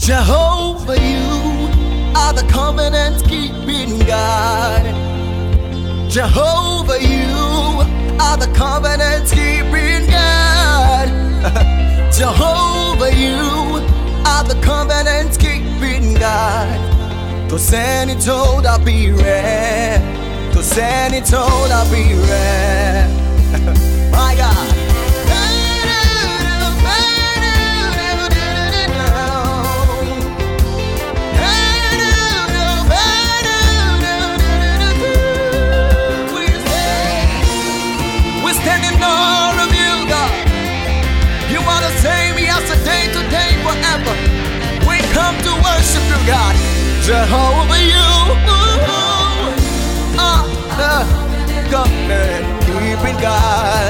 Jehovah, you are the covenant keeping God. Jehovah, you are the covenant keeping God. Jehovah, you are the covenant keeping God. To send it told I'll be rare. To send it told I'll be rare. My God. God, Jehovah, you are the covenant keeping God.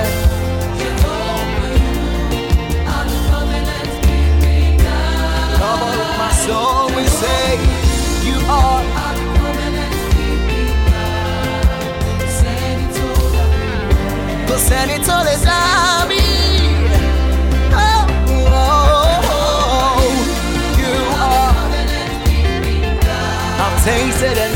Come on, my soul, we say you are the covenant keeping God. The Senator is Ami. Tasted and